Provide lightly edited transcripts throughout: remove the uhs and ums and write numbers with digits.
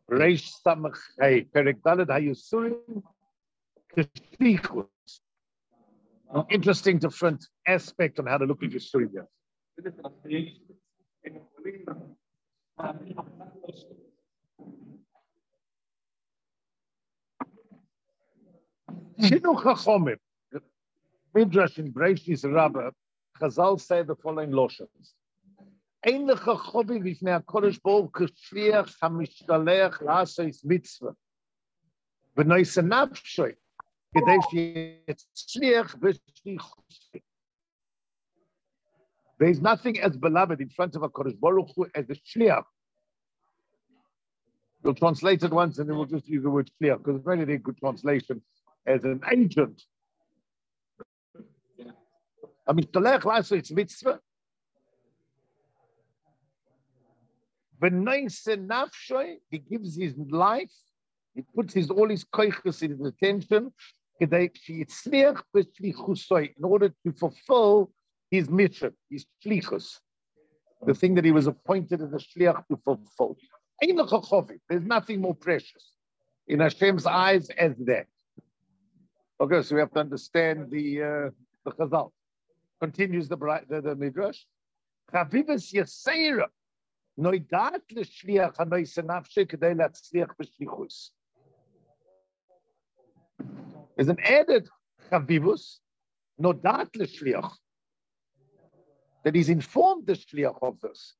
Reish Samach Hey, Perek Daled Hayusurim Keshlichus. An interesting different aspect on how to look at Yisurim here. Shinuch HaChomim, Midrash in Breishis Rabbah, Chazal say the following lotions. Ein lecha chovi b'fnei HaKadosh Baruch Hu k'shliach hamishtalech la'asos mitzvah. V'nois nafshay, k'dei sheyitzliach b'shlichus. There is nothing as beloved in front of HaKadosh Baruch Hu as the shliach. We'll translate it once and then we'll just use the word shliach, because it's really a good translation as an agent. Hamishtalech la'asos mitzvah. He gives his life, he puts all his koiches in his attention in order to fulfill his mission, his shlichus, the thing that he was appointed as a shliach to fulfill. There's nothing more precious in Hashem's eyes as that. Okay, so we have to understand the Chazal. Continues the Midrash. Chavivas Yaseira. There's an added chavivus, nodat l'shliach, that he's informed the shliach of this.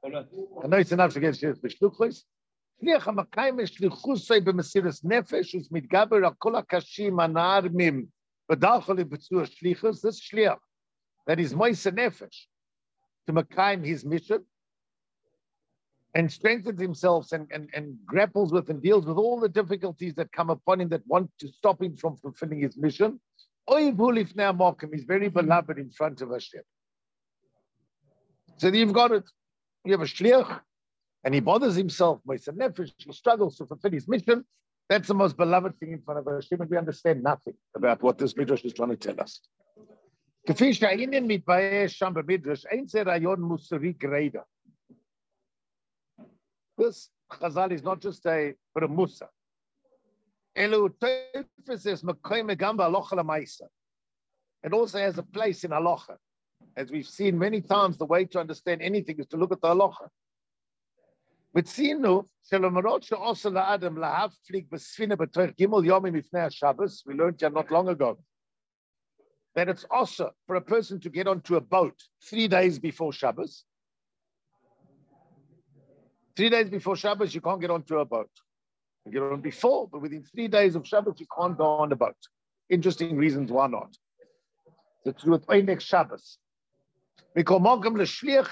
Shliach hamakayim shlichusay b'mesiras nefesh u'mitgaber al kol hakashim anarmim v'dachol b'tzur shlichus. This shliach that is moise nefesh to makayim his mission, and strengthens himself and grapples with and deals with all the difficulties that come upon him that want to stop him from fulfilling his mission. He's very beloved in front of Hashem. So you've got it. You have a shliach, and he bothers himself. He struggles to fulfill his mission. That's the most beloved thing in front of Hashem, and we understand nothing about what this midrash is trying to tell us. This Chazal is not just a musa. It also has a place in halacha. As we've seen many times, the way to understand anything is to look at the halacha. We learned here not long ago that it's also for a person to get onto a boat 3 days before Shabbos. 3 days before Shabbos, you can't get onto a boat. You get on before, but within 3 days of Shabbos, you can't go on the boat. Interesting reasons why not. It's to do with Einek Shabbos. A shliach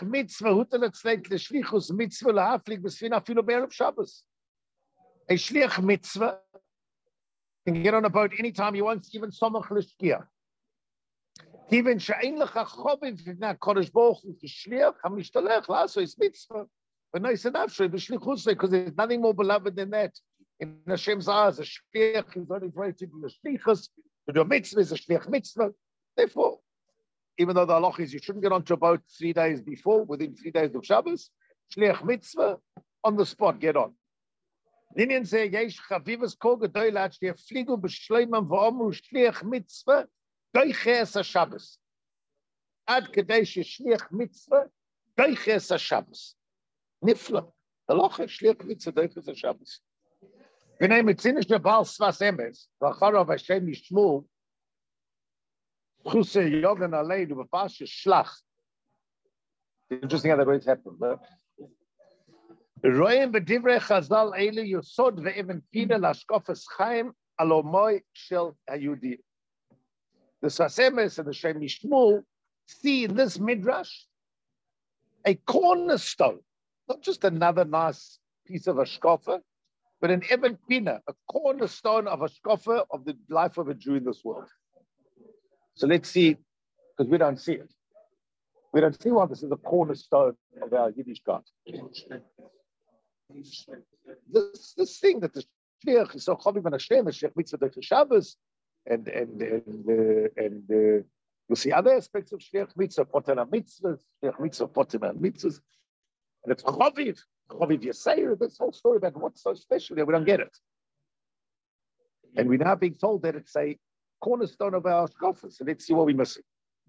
mitzvah can get on a boat anytime he wants, even Somach l'shkia. Even she'ein lecha choviv v'nei HaKadosh Baruch Hu k'shliach hamishtalech la'asos mitzvah. Because there's nothing more beloved than that. In Hashem's eyes, a shliach is on his way to be a shlichus, to do a mitzvah is a shliach mitzvah. Therefore, even though the halach is you shouldn't get onto a boat 3 days before, within 3 days of Shabbos, shliach mitzvah, on the spot, get on. Ninian say, yesh chavivas kol gedolat sheyafligu b'shleimam v'omru shliach mitzvah doiches HaShabbos. Ad kadesh shliach mitzvah doiches HaShabbos. Nifla. The loch shliach mitzvah doiches HaShabbos. V'nei mitzinish nebal svas emes v'acharav Hashem yishmu chuse yogan aleinu v'pash shlach. Interesting how that always happens. Roim b'divrei Chazal eilu yosod ve'even pina lashkofas chaim alomoy shel hayudi. The svas emes and the Shem Yishmu see in this midrash a cornerstone. Not just another nice piece of hashkafa, but an Eben Pina, a cornerstone of hashkafa of the life of a Jew in this world. So let's see, because we don't see it. We don't see why this is a cornerstone of our Yiddish God. This thing that the shliach is so chaviv and Hashem, shliach mitzvah doiches Shabbos, and you'll see other aspects of shliach mitzvah, potem mitzvahs, shliach mitzvah, potem mitzvahs. And it's chaviv. Choviv Yisrael, this whole story about what's so special here, we don't get it. And we're now being told that it's a cornerstone of our shkafas, so let's see what we're missing.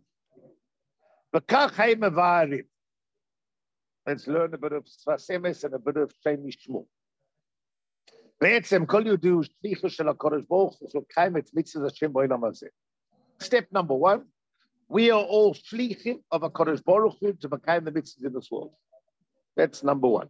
Let's learn a bit of Sfas Emes and a bit of Shem Mishmur. Step number one, we are all shlichim of a Kodesh Baruch Hu to become the mitzvahs in this world. That's number one.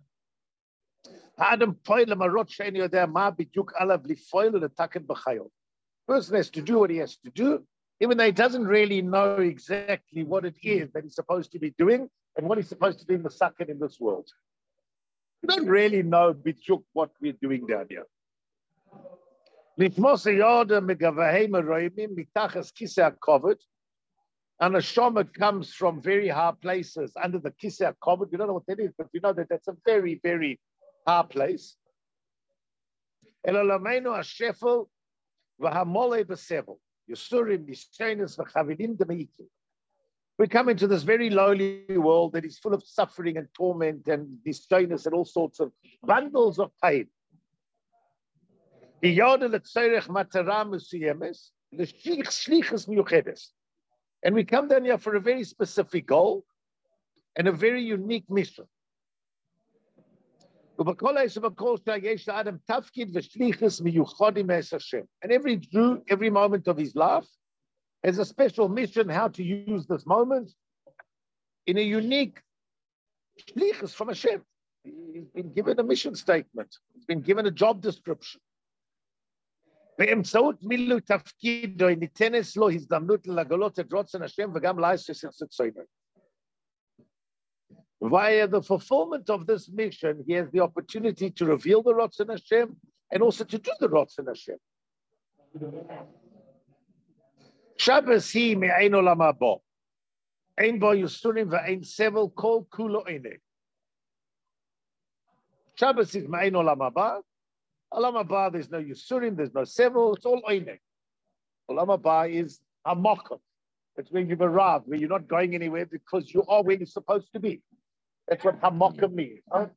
Person has to do what he has to do, even though he doesn't really know exactly what it is that he's supposed to be doing and what he's supposed to be masakin in this world. We don't really know b'diuk what we're doing down here. And a shama comes from very high places under the kiseh covered. We don't know what that is, but we know that that's a very, very high place. We come into this very lowly world that is full of suffering and torment and disjointness and all sorts of bundles of pain. And we come down here for a very specific goal and a very unique mission. And every Jew, every moment of his life, has a special mission how to use this moment in a unique shlichus from Hashem. He's been given a mission statement. He's been given a job description. Via the fulfillment of this mission, he has the opportunity to reveal the Ratzon Hashem and also to do the Ratzon Hashem. Shabbos he me'ein olam haba. Ein bo yusurim ve'ein sevel kol kulo einei. Shabbos is me'ein olam haba. Olam haba, there's no yusurim, there's no sevel, it's all einei. Olam haba is hamakom. It's where you've arrived, where you're not going anywhere because you are where you're supposed to be. That's what hamakom means. Huh?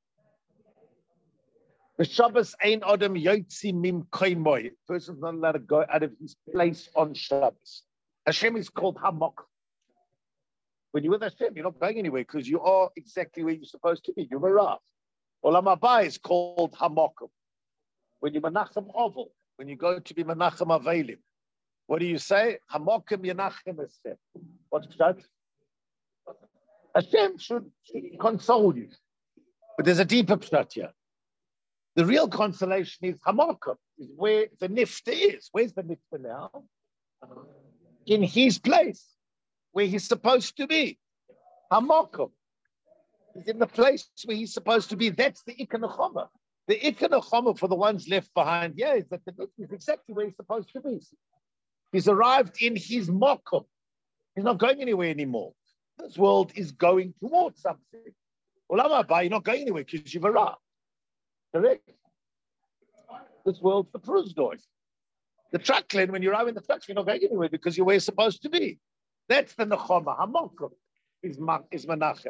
The Shabbos ain't Adam Yotzi Mim Koimoy. Person's not allowed to go out of his place on Shabbos. Hashem is called Hamok. When you're with Hashem, you're not going anywhere because you are exactly where you're supposed to be. You've arrived. Olam haba is called Hamokum. When you're Menachem Oval, when you go to be Menachem Avelim, what do you say? Hamokum Yenachem Hashem. What's that? Hashem should console you. But there's a deeper pshat here. The real consolation is Hamokum, is where the nifta is. Where's the nifta now? In his place, where he's supposed to be. Hamokum. He's in the place where he's supposed to be. That's the Ikar Nechama. The Ikar Nechama for the ones left behind, is that the nifta is exactly where he's supposed to be. He's arrived in his mokum. He's not going anywhere anymore. This world is going towards something. Olam haba, you're not going anywhere because you've arrived. Correct? This world's the Prusdorf. The truck lane, when you arrive in the truck, you're not going anywhere because you're where you're supposed to be. That's the Nechama. Hamokum is Menachem.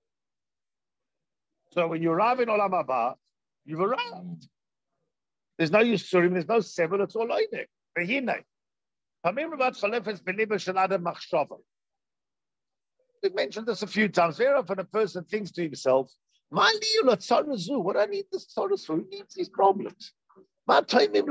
So when you arrive in Olam haba, you've arrived. There's no Yisurim, there's no Sevel, it's all Oineh. Vehinei. We've mentioned this a few times. Very often a person thinks to himself, what do I need this Torah for? Who needs these problems? What do I need?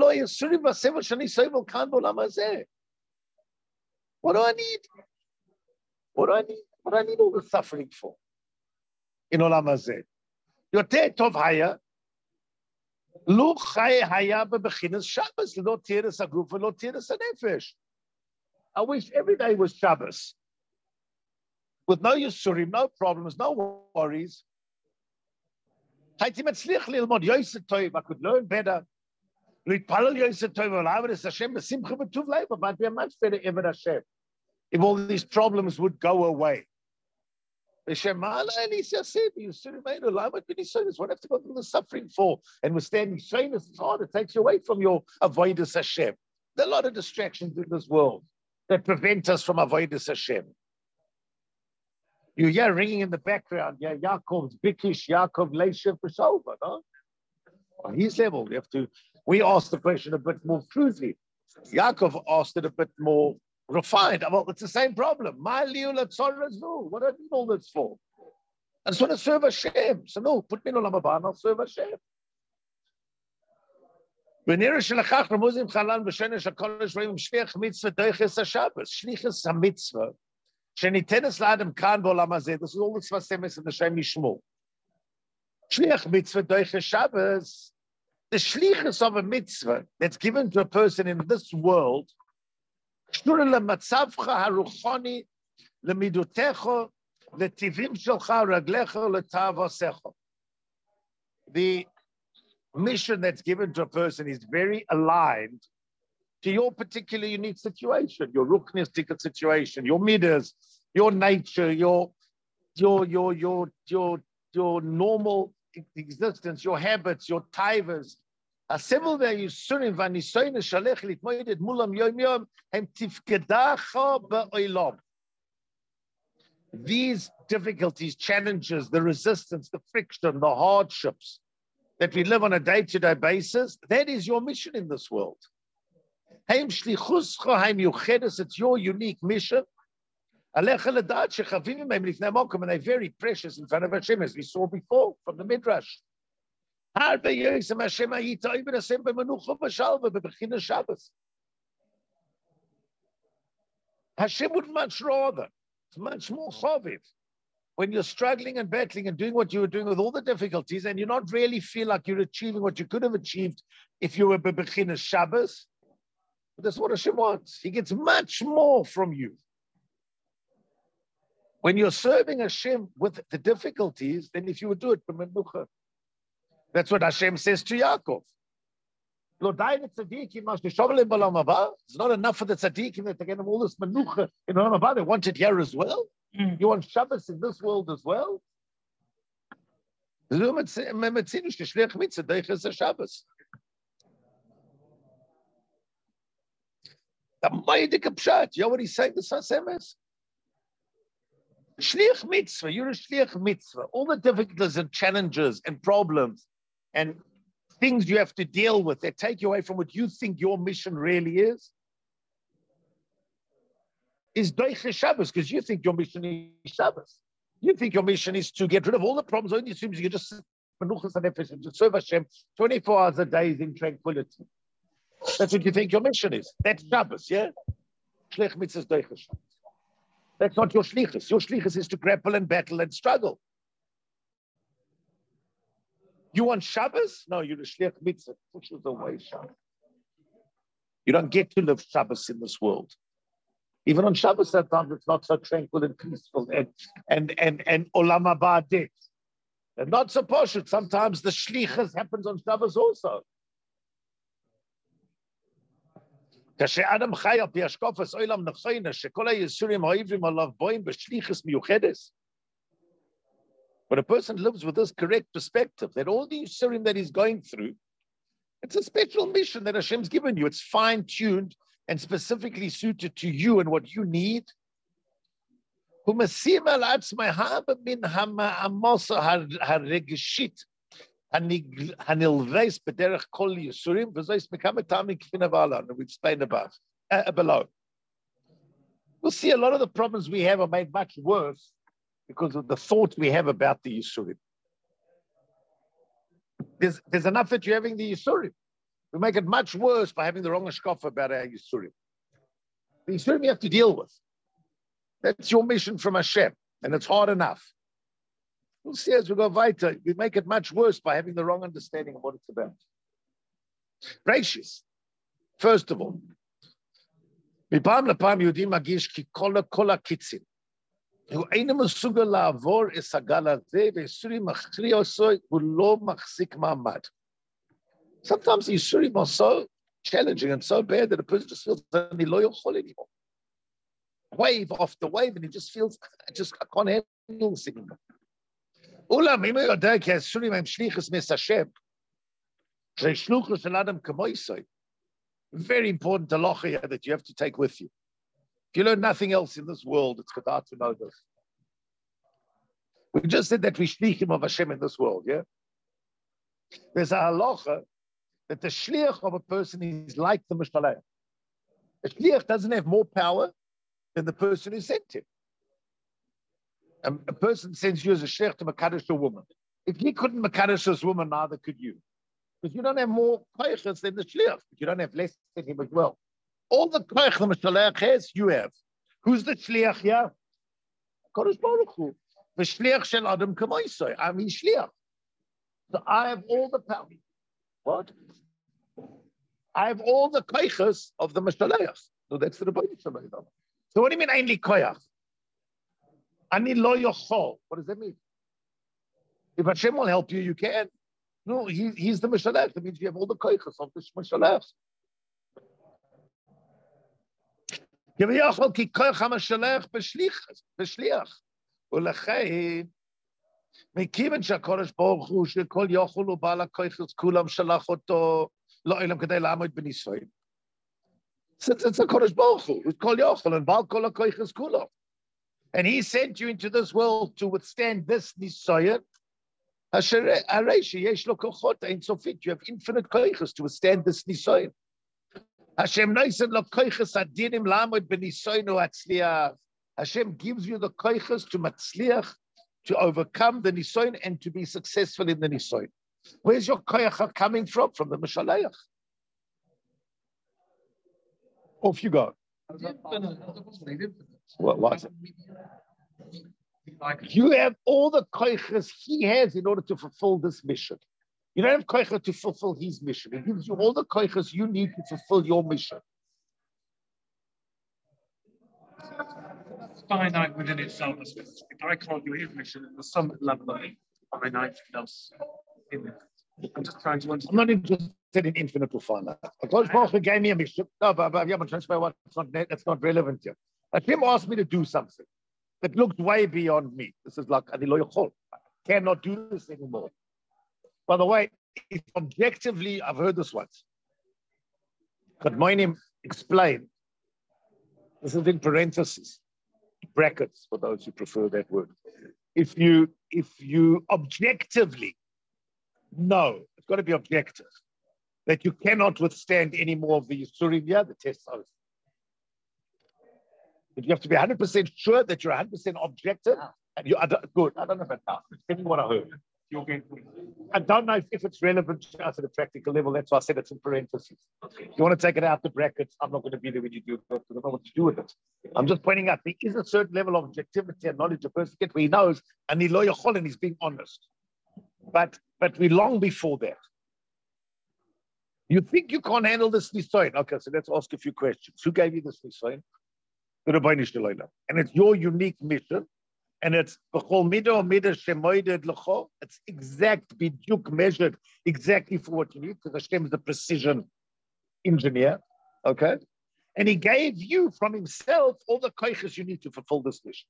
What do I need? What do I need all the suffering for? In Olam Hazeh. Yoter tov haya. Lu chay haya bebechinas Shabbos. Lo tiras haguf v'lo tiras hanefesh. I wish every day was Shabbos. With no Yisurim, no problems, no worries. I could learn better. Might be a much better Eved Hashem if all these problems would go away. What have to go through the suffering for? And withstanding shyness is hard. It takes you away from your avodas Hashem. There are a lot of distractions in this world that prevent us from avodas Hashem. You hear ringing in the background, yeah, Yaakov's Bikish, Yaakov Leishev B'Sholva, no? On his level, we asked the question a bit more crudely. Yaakov asked it a bit more refined. Well, it's the same problem. What do I need all this for? I just want to serve Hashem. So no, put me in Olam Haba and I'll serve Hashem. Shlichus HaMitzvah. Shenitenes Ladam Kan B'Olam Hazeh. This is all the Tzvasemes and the Shem Yishmol. Shliach Mitzvah Doiches Shabbos. The shlichus of a mitzvah that's given to a person in this world, the mission that's given to a person is very aligned to your particular unique situation, your ruchnistic situation, your midas, your nature, your normal existence, your habits, your taivas. These difficulties, challenges, the resistance, the friction, the hardships that we live on a day-to-day basis, that is your mission in this world. It's your unique mission. And they're very precious in front of Hashem, as we saw before from the Midrash. Hashem would much rather, it's much more chaviv, when you're struggling and battling and doing what you were doing with all the difficulties, and you not really feel like you're achieving what you could have achieved if you were bebechinas Shabbos. But that's what Hashem wants. He gets much more from you. When you're serving Hashem with the difficulties, then if you would do it, that's what Hashem says to Yaakov. It's not enough for the tzaddikim that they get them all this menucha in Olam Haba. They want it here as well. You want Shabbos in this world as well. You know what he's saying? The Sasemes. Shliach mitzvah, you're a shliach mitzvah. All the difficulties and challenges and problems and things you have to deal with that take you away from what you think your mission really is Doiche Shabbos, because you think your mission is Shabbos. You think your mission is to get rid of all the problems. Only assumes you just serve Hashem 24 hours a day in tranquility. That's what you think your mission is. That's Shabbos, yeah? Shliach mitzvah is Doiche Shabbos. That's not your shlichus. Your shlichus is to grapple and battle and struggle. You want Shabbos? No, you're a shliach mitzvah. Pushes away Shabbos. You don't get to live Shabbos in this world. Even on Shabbos, sometimes it's not so tranquil and peaceful and olam haba dit. And not so poshut. Sometimes the shlichus happens on Shabbos also. When a person lives with this correct perspective, that all the Yisurim that he's going through, it's a special mission that Hashem's given you. It's fine-tuned and specifically suited to you and what you need. And we explained above, below. We'll see a lot of the problems we have are made much worse because of the thought we have about the Yisurim. There's enough that you're having the Yisurim. We make it much worse by having the wrong hashkafa about our Yisurim. The Yisurim you have to deal with. That's your mission from Hashem, and it's hard enough. We'll see as we go weiter. We make it much worse by having the wrong understanding of what it's about. Gracious. First of all, מפעם לפעם יהודי מרגיש כי כל הקיצים, הוא אינו מסוגל לעבור את הגל הזה, והייסורים מכריע אותו, הוא לא מחזיק מעמד. Sometimes the Yisurim are so challenging and so bad that a person just feels that he לא יכול anymore. Wave after wave, and he just feels, I can't handle this anymore. אולם, אם הוא יודע כי הייסורים הם שליחוס מהשם, שהשלוחו של אדם כמויסוי, very important halacha that you have to take with you. If you learn nothing else in this world, it's good to know this. We just said that we shlichim of Hashem in this world, yeah? There's a halacha that the shliach of a person is like the mishalech. The shliach doesn't have more power than the person who sent him. A person sends you as a shliach to Makadosh a woman. If he couldn't Makadosh this woman, neither could you. Because you don't have more koiches than the shliach, but you don't have less than him as well. All the koich the mishalech has, you have. Who's the shliach here? Kodesh Baruch Hu. The shliach shel Adam kamoisoi. I'm his shliach. So I have all the power. What? I have all the koiches of the mishalech. So that's the Rebbeinu Shalom. So what do you mean only koyach? Ani lo yochol. What does that mean? If Hashem will help you, you can. No, he's the mishalech. That means you have all the koiches of the mishalech. כביכול כי כוח המשלח בשליח. ולכן, מכיוון שהקדוש ברוך הוא שכל יכול ובעל הכוחס כולם שלח אותו לעולם כדי לעמוד בניסויים. It's the Kodesh Baruch Hu, who's kol yochel and bal kol hakoiches kulo. And he sent you into this world to withstand this nisoyen. You have infinite koiches to withstand this nisoyen. Hashem noisen lo koiches adinim lamod benisoynu atzliach. Hashem gives you the koiches to matzliach, to overcome the nisoyen and to be successful in the nisoyen. Where's your koicha coming from? From the Mishaleach. Off you go. What is it? You have all the koiches he has in order to fulfill this mission. You don't have koicha to fulfill his mission. He gives you all the koiches you need to fulfill your mission. Finite within itself. If I can't do his mission at the summit level of finite else in it. I'm just trying to understand. I'm not interested in infinite or finite. Kodesh Baruch Hu gave me a mission. No, but yeah, but transfer what? That's not relevant here. Hashem asked me to do something that looked way beyond me. This is like Ani lo yochol. I cannot do this anymore. By the way, if objectively, I've heard this once. But my name explained. This is in parentheses, brackets for those who prefer that word. If you objectively know, it's got to be objective, that you cannot withstand any more of the Yisurim, yeah, the test oath. But you have to be 100% sure that you're 100% objective. And you are good. I don't know about now. It's telling what I heard. I don't know if it's relevant to us at a practical level. That's why I said it's in parentheses. If you want to take it out the brackets, I'm not going to be there when you do it. I don't know what to do with it. I'm just pointing out there is a certain level of objectivity and knowledge a person gets where he knows, and he lo yochol and he's being honest. But we're long before that. You think you can't handle this nisoyin? Okay, so let's ask a few questions. Who gave you this nisoyin? The Rebbeinu Shalom. And it's your unique mission. And it's it's exact, biduk measured exactly for what you need, because Hashem is the precision engineer, okay? And he gave you from himself all the koiches you need to fulfill this mission.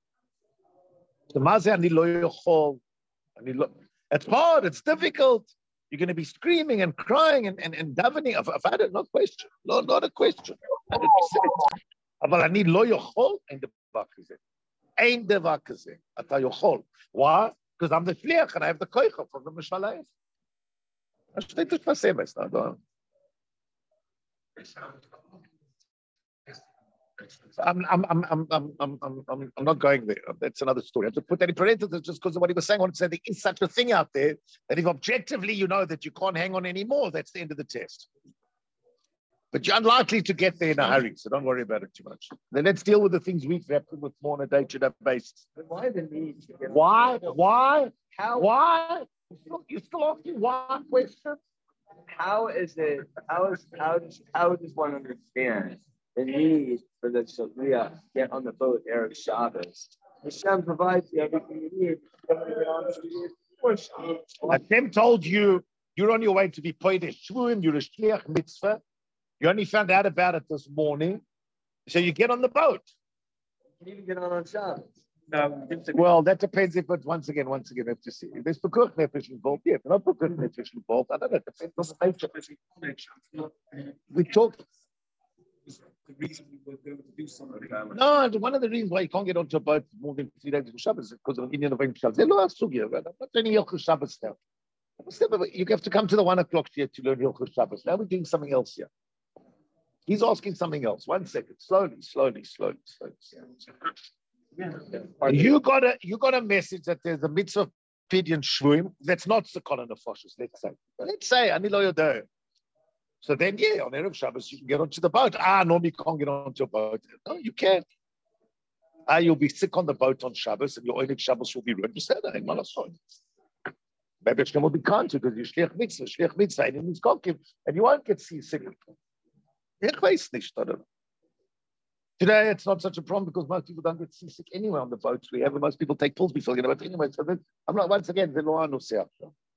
It's hard, it's difficult. You're going to be screaming and crying and davening. I've had it, not question, not a question, 100%. But I need lo yochol and the back is it. Ein devar kazeh. Ata yochol. Why? Because I'm the shliach and I have the koicha from the Mishaleach. I'm not going there. That's another story. I have to put that in parentheses just because of what he was saying. I want to say there is such a thing out there that if objectively you know that you can't hang on anymore, that's the end of the test. But you're unlikely to get there in a hurry, so don't worry about it too much. Then let's deal with the things we've wrapped with more on a day-to-day basis. Why the need? Why? How? Why? You're still asking why question? How does one understand the need for the Shaliach to get on the boat Erev Shabbos? Hashem provides you everything you need. Hashem told you you're on your way to be Poidesh Shvuim, you're a Shliach Mitzvah. You only found out about it this morning, so you get on the boat. You can even get on Shabbos. Well, that depends if it's once again, we have to see. If there's Pekuch Nefesh involved, yeah. If there's not Pekuch Nefesh involved, I don't know. It depends on the nature. We talk. the reason we were going to do something. No, one of the reasons why you can't get onto a boat more than 3 days before Shabbos is because of Indian event Shabbos. They're not only Hilchos Shabbos now. You have to come to the 1 o'clock here to learn Hilchos Shabbos. Now we're doing something else here. He's asking something else. 1 second. Slowly. Yeah. You got a message that there's a mitzvah of pidyon shvuim. That's not the Kol HaNefashos, let's say, Ani Lo Yodeh. So then, on Erev Shabbos, you can get onto the boat. Normally you can't get onto a boat. No, you can. You'll be sick on the boat on Shabbos, and your Erev Shabbos will be ruined. You say that, maybe Hashem will be kind to because you're Shliach Mitzvah, and it's Kokim, and you won't get seasick. Today, it's not such a problem because most people don't get seasick anyway on the boats. Most people take pills before getting about anyway. So I'm not, once again, the law no say.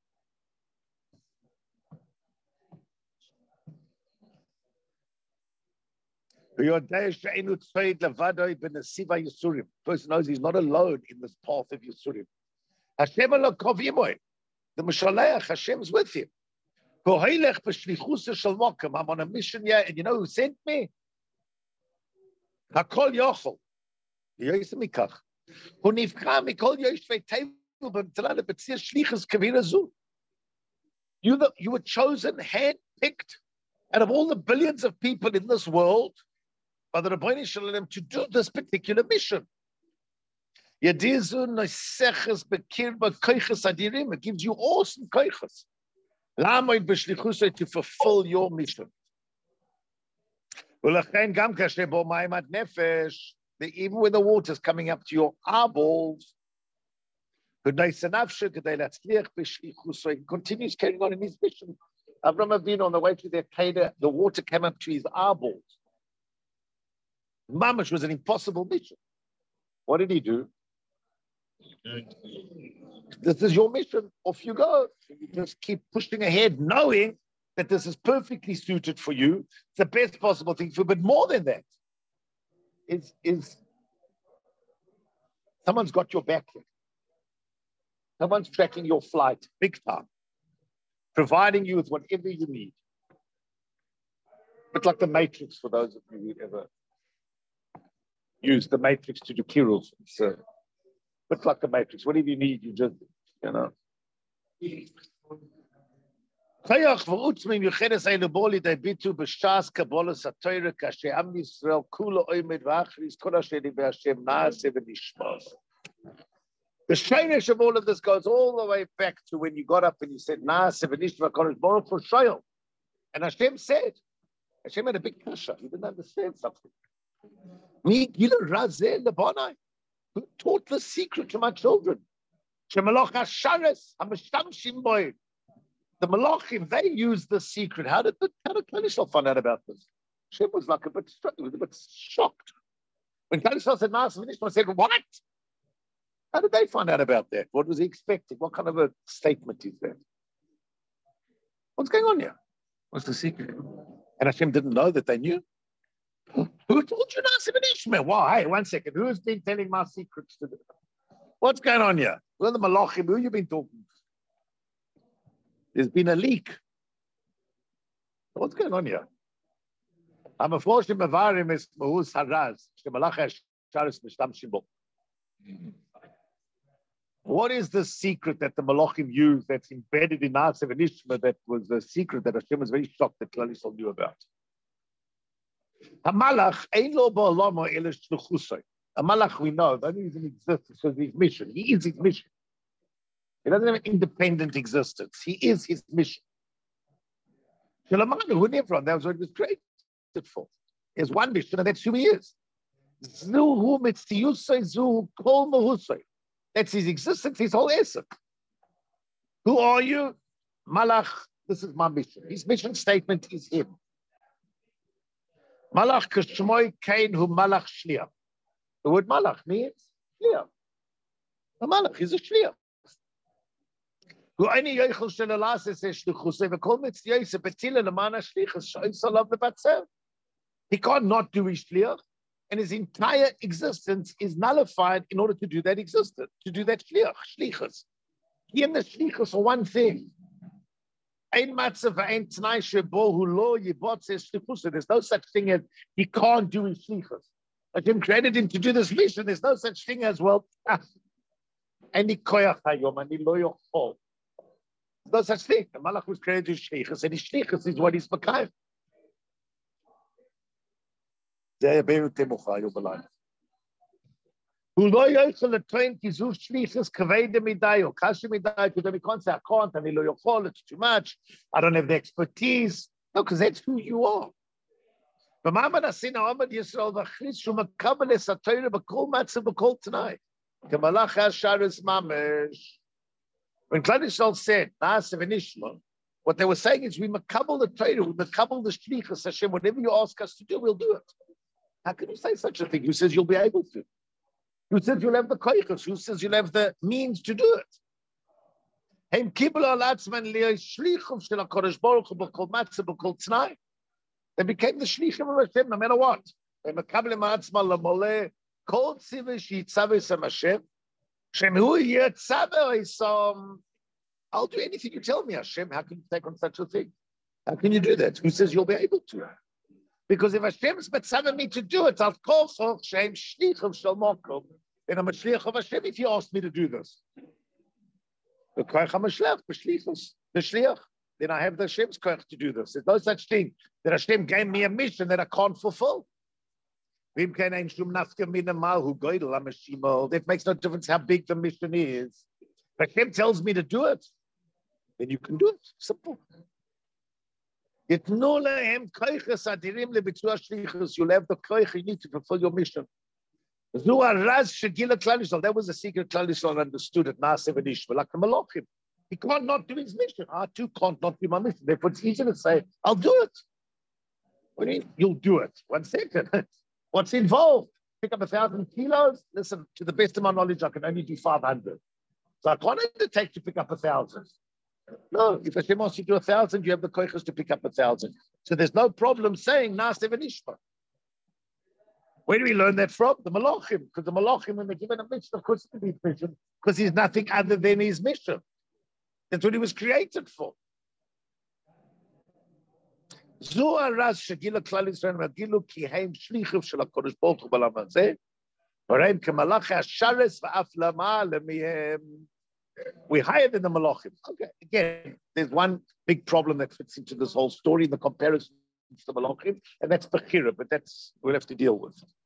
Person knows he's not alone in this path of Yisurim. Hashem the Mishaleach, Hashem's with him. I'm on a mission here, and you know who sent me? Hakol Yochel. You were chosen, handpicked, out of all the billions of people in this world, by the Rabbeinu Shalom to do this particular mission. It gives you awesome koiches. To fulfill your mission. Even when the water is coming up to your eyeballs, he continues carrying on in his mission. Avram Avinu, on the way to the Akedah, the water came up to his eyeballs. Mamash was an impossible mission. What did he do? This is your mission. Off you go. You just keep pushing ahead, knowing that this is perfectly suited for you. It's the best possible thing for you. But more than that, is someone's got your back here. Someone's tracking your flight big time, providing you with whatever you need. But like the Matrix, for those of you who ever use the Matrix to do kiruv. It's but like the Matrix, whatever you need, you just, The shaynish of all of this goes all the way back to when you got up and you said, Naaseh v'nishma kodesh baruch for Shoyal. And Hashem said, Hashem had a big kasha. He didn't understand something. Who taught the secret to my children? The Malachim, they used the secret. How did Klal Yisrael find out about this? Hashem was like a bit shocked. When Klal Yisrael said, Naaseh v'nishma, said, what? How did they find out about that? What was he expecting? What kind of a statement is that? What's going on here? What's the secret? And Hashem didn't know that they knew. Who told you Naaseh v'nishma? Why? Hey, 1 second. Who's been telling my secrets to them? What's going on here? Who are the Malachim? Who you been talking to? There's been a leak. What's going on here? I'm a fortune Mavarim is Mahus Haraz. What is the secret that the Malachim used that's embedded in Naaseh v'nishma that was the secret that Hashem was very shocked that Klal Yisrael knew about? A malach, we know, that he doesn't exist because of his mission. He is his mission. He doesn't have an independent existence. He is his mission. That was what he was created for. He has one mission, and that's who he is. That's his existence, his whole essence. Who are you? Malach, this is my mission. His mission statement is him. Malach k'shmoi kain hu malach shliach. The word malach means shliach. A malach is a shliach. Hu ani yoichel shel elases shlichusei v'kol mitzvayse betila l'man hashlichus shoyis alav lebatzer. He can't not do his shliach, and his entire existence is nullified in order to do that existence, to do that shlichus. He and the shlichus are one thing. Ein matzav ein tnai shebo hu lo yibot says shlichus. There's no such thing as he can't do his shlichus. Hashem created him to do this mission. There's no such thing as any koyach hayom, any lo yochol. There's no such thing. The malach was created to shlichus, and his shlichus is what he's makayim. They bear temucha yobalan. Who lo yochol the train kizu shlichus kavei de midayo kashi midayo to the can't say I can't and lo yochol it's too much. I don't have the expertise. No, because that's who you are. But Mama Nasina Ahmad Yisrael v'chris shu makabel es atayre b'kol matzah b'kol tonight. Kemalach hasharis mamesh. When Klal Yisrael said Na'aseh v'nishma, what they were saying is we makabel the Torah, we makabel the shlichus Hashem. Whatever you ask us to do, we'll do it. How can you say such a thing? Who says you'll be able to? Who says you'll have the koichus? Who says you'll have the means to do it? Hem kibul al atzman li'shlichus shel HaKadosh Baruch Hu b'kol matzah b'kol tonight. They became the shlichim of Hashem no matter what. They makabel ma'atzma l'moleh kol tzivah she'itzaves Hashem. Hashem hu yitzaveh I'll do anything you tell me, Hashem. How can you take on such a thing? How can you do that? Who says you'll be able to? Because if Hashem's mitzvah me to do it, I'll call for Hashem shlichim shel makom. Then I'm a shlich of Hashem if you ask me to do this. The koich HaMashliach, b'shlichus, the shliach. Then I have the Hashem's koich to do this. There's no such thing that Hashem gave me a mission that I can't fulfill. That makes no difference how big the mission is. If Hashem tells me to do it, then you can do it. Simple. You'll have the koich you need to fulfill your mission. That was a secret Klal Yisrael understood it. Na'aseh v'nishma, like the Malachim. He can't not do his mission. I too can't not do my mission. Therefore, it's easy to say, I'll do it. What do you mean? You'll do it. 1 second. What's involved? Pick up 1,000 kilos? Listen, to the best of my knowledge, I can only do 500. So I can't undertake to pick up 1,000. No, if Hashem wants you to do 1,000, you have the koichas to pick up 1,000. So there's no problem saying Na'aseh v'nishma. Where do we learn that from? The Malachim. Because the Malachim, when they're given a mission, of course, it's his mission, because he's nothing other than his mission. That's what he was created for. We're higher than the Malachim. Okay, again, there's one big problem that fits into this whole story, the comparison to the Malachim, and that's Bechira, but we'll have to deal with.